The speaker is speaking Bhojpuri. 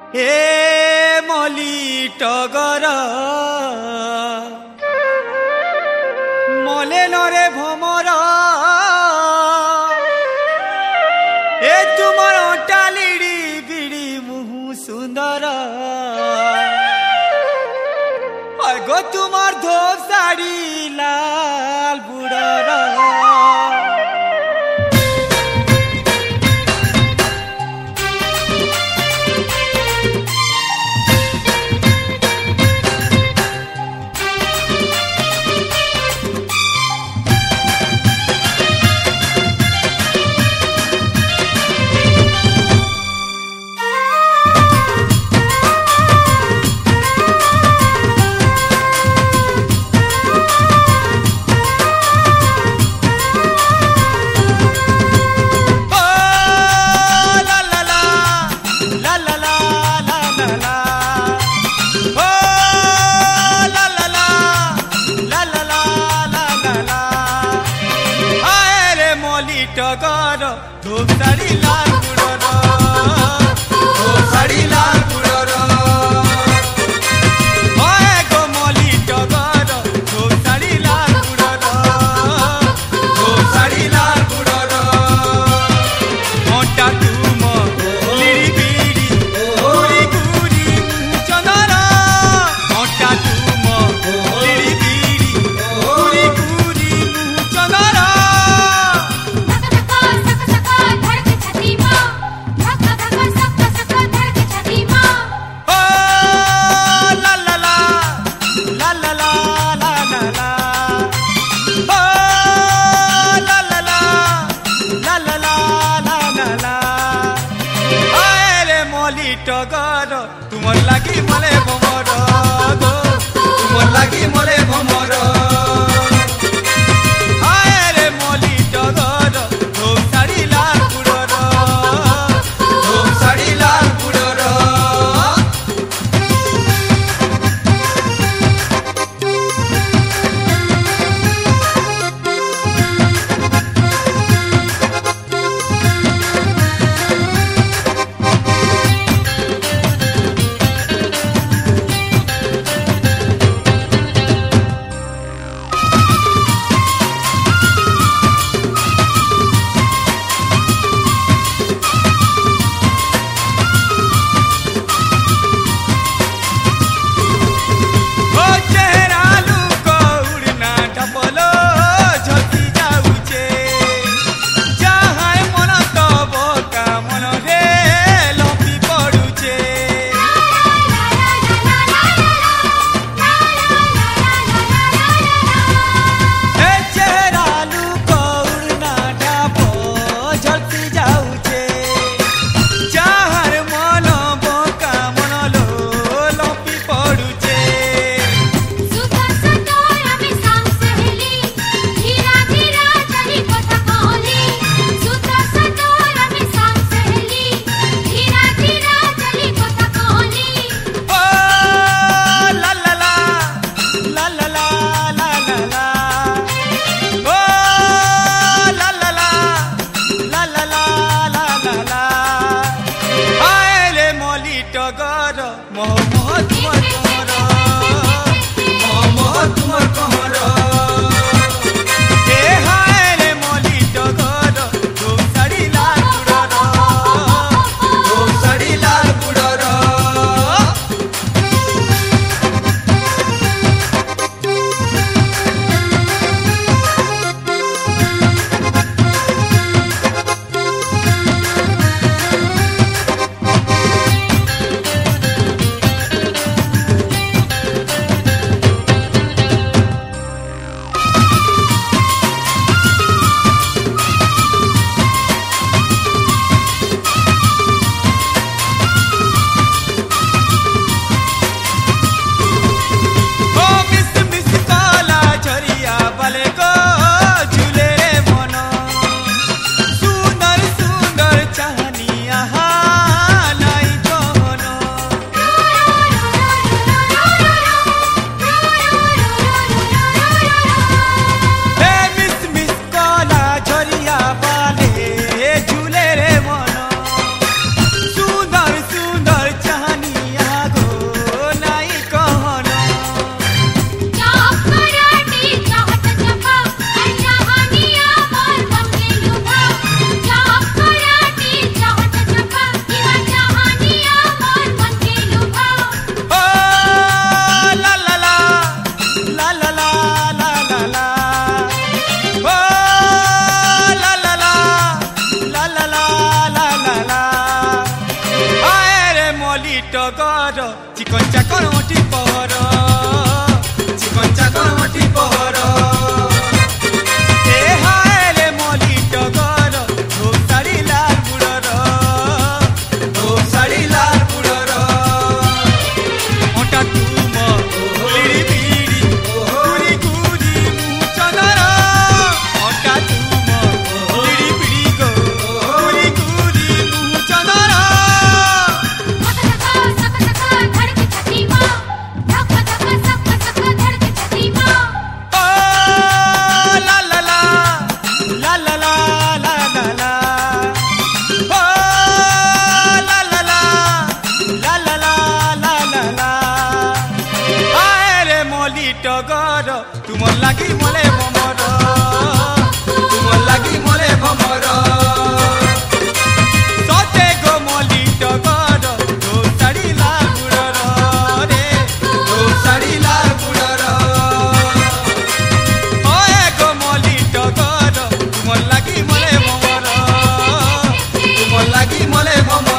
ए मली टगर मले नरे भमर ए तुमर टालिड़ी बिड़ी मुहु सुंदर गो तुमार धोप साड़ी लाल बुड़र टगर धूप साड़ी लाल बुड़र धूप साड़ी लाल बुड़र ओए गो मली टगर धूप साड़ी लाल बुड़र धूप साड़ी लाल बुड़र मोटा तुम लिड़ी बिड़ी गुरी गुरी चंदर मोटा तुम लिड़ी बिड़ी गुरी गुरी चंदर टगर तुमर लागी मले भमर गो तुमर लागी मले भमर आए रे मली टगर धूप साड़ी लाल बुड़र धूप साड़ी लाल बुड़र टगर मोह मोह तुमर कहर मोह मोह तुमर कहर ए हाय रे मली टगर धूप साड़ी लाल बुड़र धूप साड़ी लाल बुड़र चाकर मोटी पहर चिकन चाकर मोटी पहर ए हाय रे मोली टगर धूप साड़ी लाल बुड़र धूप साड़ी लाल बुड़र ओटा तुम लिड़ी बिड़ी गुरी गुरी मुचनर ओटा तुम लिड़ी बिड़ी गो गुरी गुरी मुचनर टगर तुमर लागी मोले भमर तुमर लागी मोले भमर सते गो मोली टगर धूप साड़ी लाल बुड़र रे धूप साड़ी लाल बुड़र ओए गो मोली टगर तुमर लागी मोले भमर तुमर लागी मोले भमर